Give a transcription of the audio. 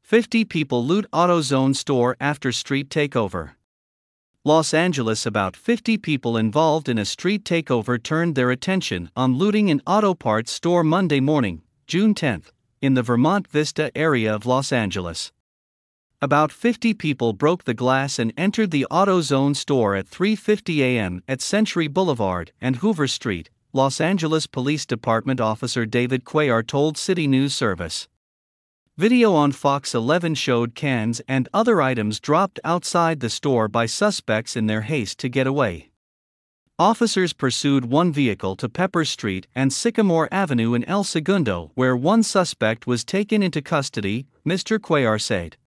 50 people loot AutoZone store after street takeover. Los Angeles. About 50 people involved in a street takeover turned their attention on looting an auto parts store Monday morning, June 10, in the Vermont Vista area of Los Angeles. About 50 people broke the glass and entered the AutoZone store at 3:50 a.m. at Century Boulevard and Hoover Street, Los Angeles Police Department officer David Cuellar told City News Service. Video on Fox 11 showed cans and other items dropped outside the store by suspects in their haste to get away. Officers pursued one vehicle to Pepper Street and Sycamore Avenue in El Segundo, where one suspect was taken into custody, Mr. Cuellar said.